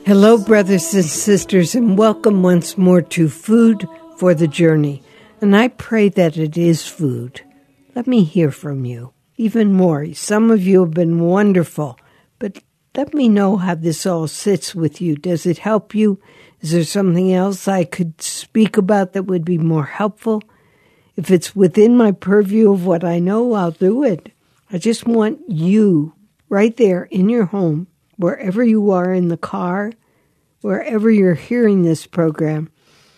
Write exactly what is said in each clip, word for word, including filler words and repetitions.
Hello, brothers and sisters, and welcome once more to Food for the Journey. And I pray that it is food. Let me hear from you. Even more, some of you have been wonderful, but let me know how this all sits with you. Does it help you? Is there something else I could speak about that would be more helpful? If it's within my purview of what I know, I'll do it. I just want you right there in your home, wherever you are in the car, wherever you're hearing this program.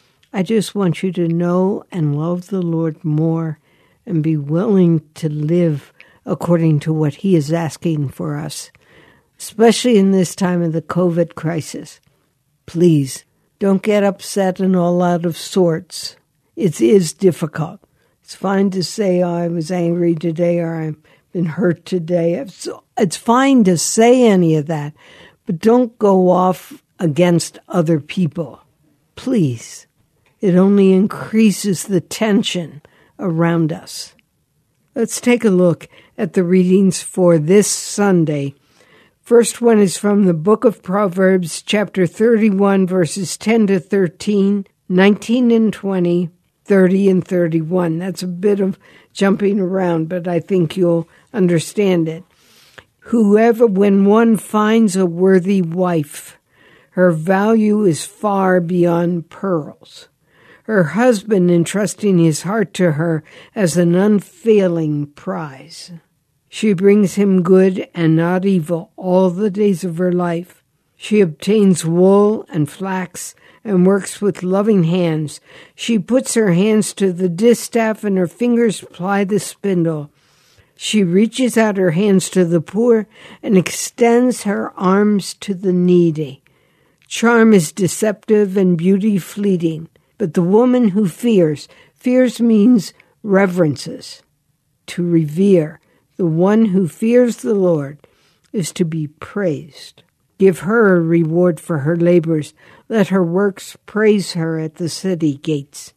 I just want you to know and love the Lord more and be willing to live according to what He is asking for us, especially in this time of the COVID crisis. Please, don't get upset and all out of sorts. It is difficult. It's fine to say, oh, I was angry today or I've been hurt today. It's, it's fine to say any of that, but don't go off against other people. Please. It only increases the tension around us. Let's take a look at the readings for this Sunday. First one is from the book of Proverbs, chapter thirty-one, verses ten to thirteen, nineteen and twenty, thirty and thirty-one. That's a bit of jumping around, but I think you'll understand it. Whoever, when one finds a worthy wife, her value is far beyond pearls. Her husband entrusting his heart to her as an unfailing prize. She brings him good and not evil all the days of her life. She obtains wool and flax and works with loving hands. She puts her hands to the distaff and her fingers ply the spindle. She reaches out her hands to the poor and extends her arms to the needy. Charm is deceptive and beauty fleeting, but the woman who fears, fears means reverences, to revere. The one who fears the Lord is to be praised. Give her a reward for her labors. Let her works praise her at the city gates.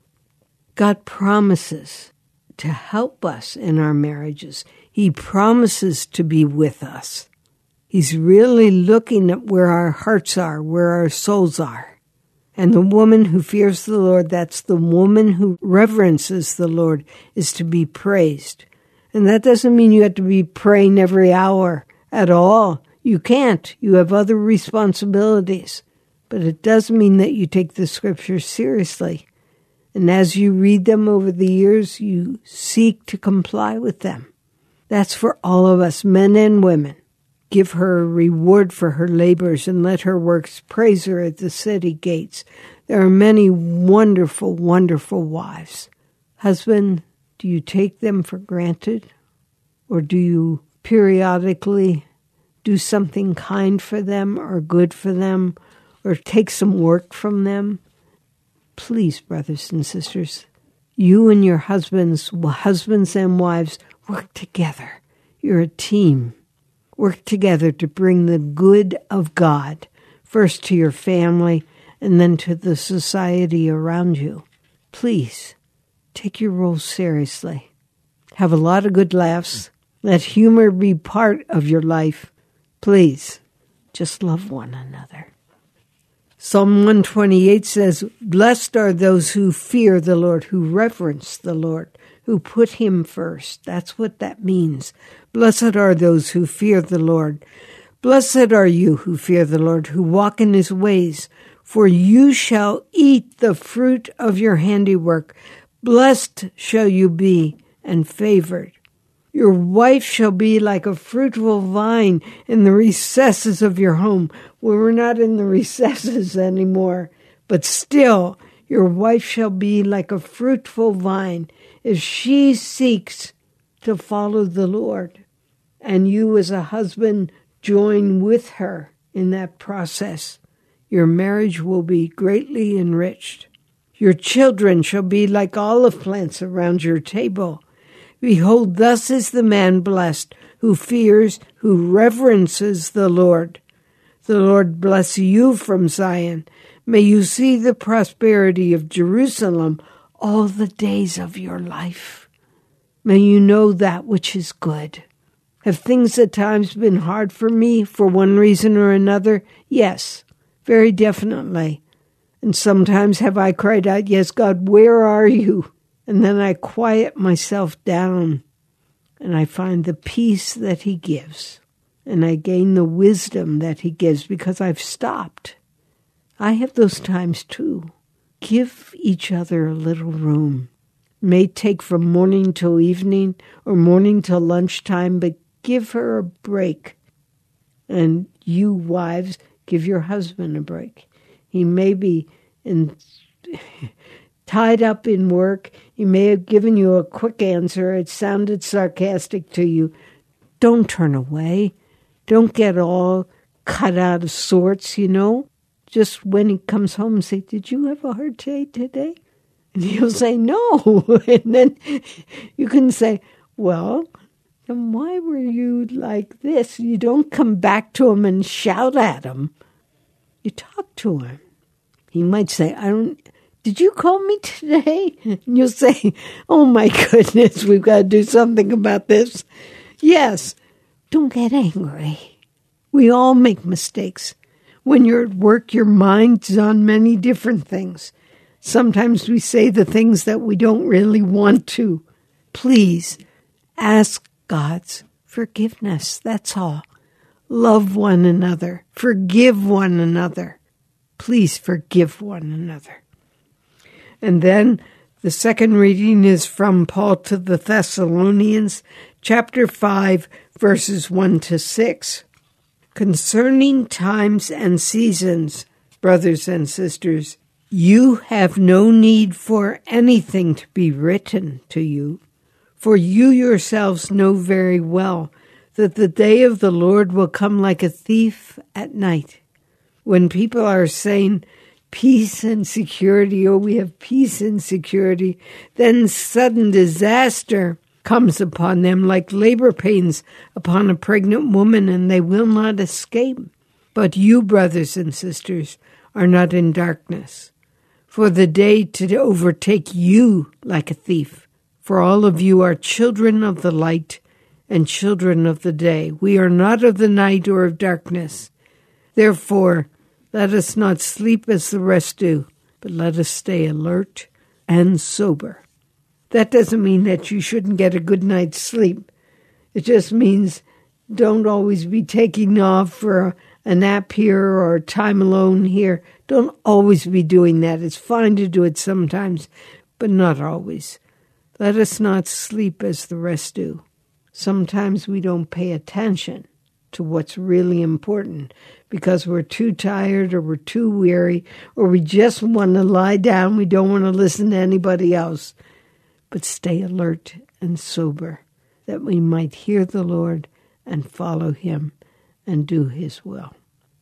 God promises to help us in our marriages. He promises to be with us. He's really looking at where our hearts are, where our souls are. And the woman who fears the Lord, that's the woman who reverences the Lord, is to be praised. And that doesn't mean you have to be praying every hour at all. You can't. You have other responsibilities. But it does mean that you take the scriptures seriously. And as you read them over the years, you seek to comply with them. That's for all of us, men and women. Give her a reward for her labors and let her works praise her at the city gates. There are many wonderful, wonderful wives. Husband, do you take them for granted? Or do you periodically do something kind for them or good for them or take some work from them? Please, brothers and sisters, you and your husbands, husbands and wives, work together. You're a team. Work together to bring the good of God, first to your family and then to the society around you. Please, take your role seriously. Have a lot of good laughs. Let humor be part of your life. Please, just love one another. Psalm one twenty-eight says, Blessed are those who fear the Lord, who reverence the Lord, who put Him first. That's what that means. Blessed are those who fear the Lord. Blessed are you who fear the Lord, who walk in His ways, for you shall eat the fruit of your handiwork. Blessed shall you be and favored. Your wife shall be like a fruitful vine in the recesses of your home. Well, we're not in the recesses anymore, but still, your wife shall be like a fruitful vine if she seeks to follow the Lord. And you as a husband join with her in that process. Your marriage will be greatly enriched. Your children shall be like olive plants around your table. Behold, thus is the man blessed who fears, who reverences the Lord. The Lord bless you from Zion. May you see the prosperity of Jerusalem all the days of your life. May you know that which is good. Have things at times been hard for me for one reason or another? Yes. very definitely. And sometimes have I cried out, yes, God, where are you? And then I quiet myself down and I find the peace that he gives. And I gain the wisdom that he gives because I've stopped. I have those times too. Give each other a little room. It may take from morning till evening or morning till lunchtime, but give her a break. And you wives, give your husband a break. He may be in, tied up in work. He may have given you a quick answer. It sounded sarcastic to you. Don't turn away. Don't get all cut out of sorts, you know. Just when he comes home, say, did you have a hard day today? And he'll say, no. And then you can say, well, then why were you like this? You don't come back to him and shout at him. You talk to him. He might say, I don't, did you call me today? And you'll say, oh my goodness, we've got to do something about this. Yes, don't get angry. We all make mistakes. When you're at work, your mind's on many different things. Sometimes we say the things that we don't really want to. Please ask God's forgiveness. That's all. Love one another. Forgive one another. Please forgive one another. And then the second reading is from Paul to the Thessalonians, chapter five, verses one to six. Concerning times and seasons, brothers and sisters, you have no need for anything to be written to you, for you yourselves know very well that the day of the Lord will come like a thief at night. When people are saying peace and security, or we have peace and security, then sudden disaster comes upon them like labor pains upon a pregnant woman, and they will not escape. But you, brothers and sisters, are not in darkness, for the day to overtake you like a thief. For all of you are children of the light and children of the day. We are not of the night or of darkness. Therefore, let us not sleep as the rest do, but let us stay alert and sober. That doesn't mean that you shouldn't get a good night's sleep. It just means don't always be taking off for a nap here or time alone here. Don't always be doing that. It's fine to do it sometimes, but not always. Let us not sleep as the rest do. Sometimes we don't pay attention to what's really important because we're too tired or we're too weary or we just want to lie down. We don't want to listen to anybody else. But stay alert and sober, that we might hear the Lord and follow him and do his will.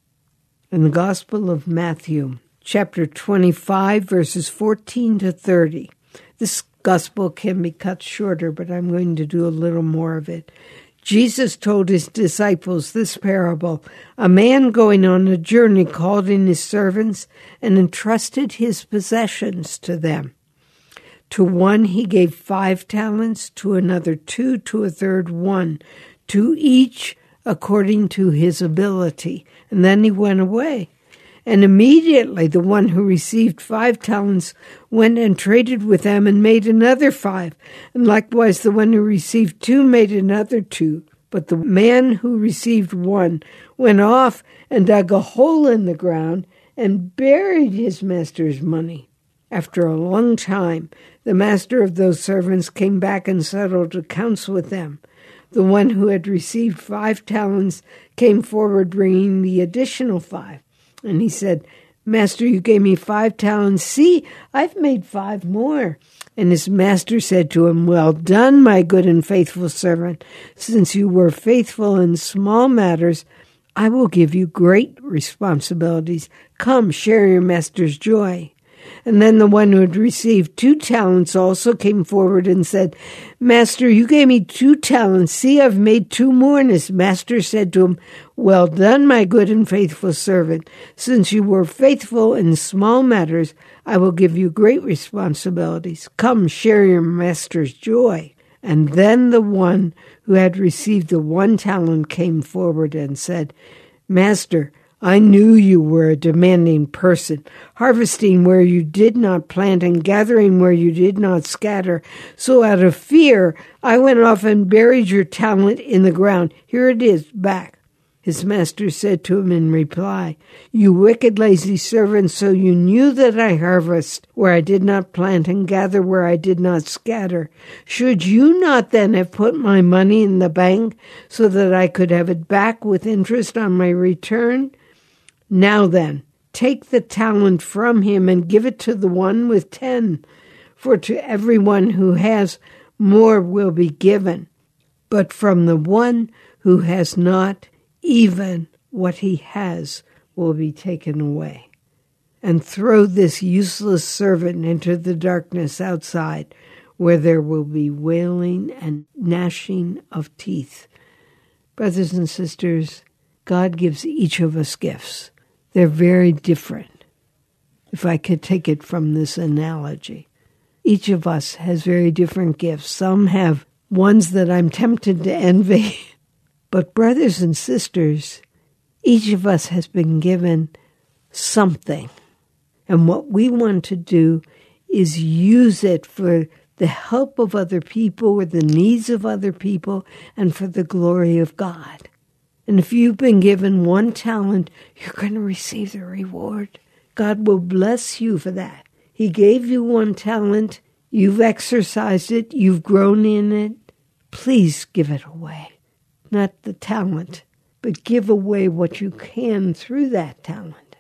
In the Gospel of Matthew, chapter twenty-five, verses fourteen to thirty, this gospel can be cut shorter, but I'm going to do a little more of it. Jesus told his disciples this parable. A man going on a journey called in his servants and entrusted his possessions to them. To one he gave five talents, to another two, to a third one, to each according to his ability. And then he went away. And immediately the one who received five talents went and traded with them and made another five. And likewise the one who received two made another two. But the man who received one went off and dug a hole in the ground and buried his master's money. After a long time, the master of those servants came back and settled accounts with them. The one who had received five talents came forward bringing the additional five. And he said, Master, you gave me five talents. See, I've made five more. And his master said to him, Well done, my good and faithful servant. Since you were faithful in small matters, I will give you great responsibilities. Come, share your master's joy. And then the one who had received two talents also came forward and said, Master, you gave me two talents. See, I've made two more. And his master said to him, Well done, my good and faithful servant. Since you were faithful in small matters, I will give you great responsibilities. Come, share your master's joy. And then the one who had received the one talent came forward and said, Master, I knew you were a demanding person, harvesting where you did not plant and gathering where you did not scatter. So out of fear, I went off and buried your talent in the ground. Here it is, back. His master said to him in reply, You wicked, lazy servant, so you knew that I harvest where I did not plant and gather where I did not scatter. Should you not then have put my money in the bank so that I could have it back with interest on my return? Now then, take the talent from him and give it to the one with ten, for to everyone who has, more will be given. But from the one who has not, even what he has will be taken away. And throw this useless servant into the darkness outside, where there will be wailing and gnashing of teeth. Brothers and sisters, God gives each of us gifts. They're very different. If I could take it from this analogy, each of us has very different gifts. Some have ones that I'm tempted to envy. But brothers and sisters, each of us has been given something. And what we want to do is use it for the help of other people or the needs of other people and for the glory of God. And if you've been given one talent, you're going to receive the reward. God will bless you for that. He gave you one talent. You've exercised it. You've grown in it. Please give it away. Not the talent, but give away what you can through that talent.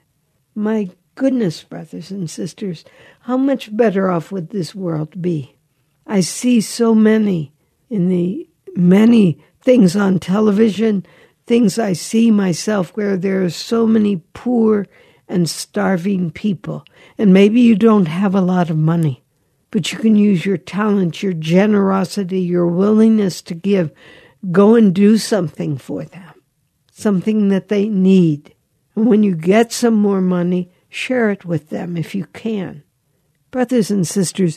My goodness, brothers and sisters, how much better off would this world be? I see so many in the many things on television, things I see myself where there are so many poor and starving people. And maybe you don't have a lot of money, but you can use your talent, your generosity, your willingness to give. Go and do something for them, something that they need. And when you get some more money, share it with them if you can. Brothers and sisters,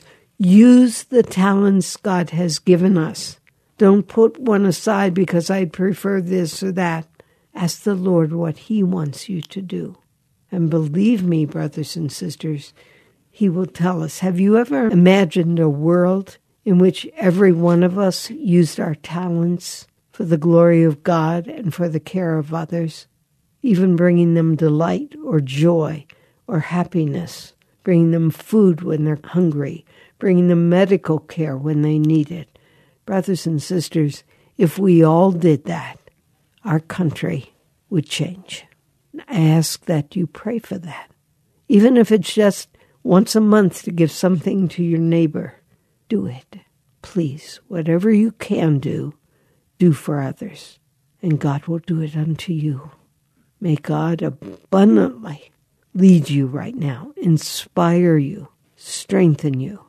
use the talents God has given us. Don't put one aside because I'd prefer this or that. Ask the Lord what He wants you to do. And believe me, brothers and sisters, He will tell us. Have you ever imagined a world in which every one of us used our talents for the glory of God and for the care of others, even bringing them delight or joy or happiness, bringing them food when they're hungry, bringing them medical care when they need it? Brothers and sisters, if we all did that, our country would change. I ask that you pray for that. Even if it's just once a month to give something to your neighbor, do it. Please, whatever you can do, do for others, and God will do it unto you. May God abundantly lead you right now, inspire you, strengthen you.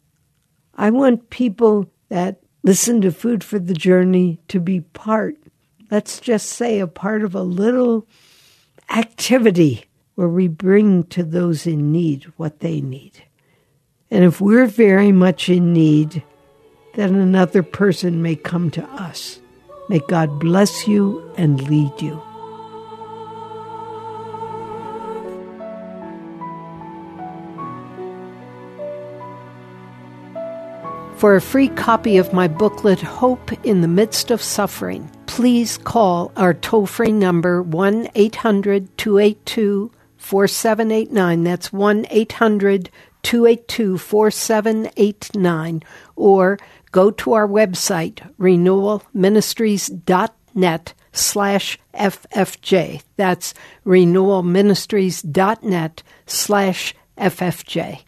I want people that listen to Food for the Journey to be part, let's just say a part of a little activity where we bring to those in need what they need. And if we're very much in need, then another person may come to us. May God bless you and lead you. For a free copy of my booklet, Hope in the Midst of Suffering, please call our toll-free number one eight hundred two eight two four seven eight nine. That's one eight hundred two eight two four seven eight nine. Or go to our website, renewal ministries dot net slash F F J. That's renewal ministries dot net slash F F J.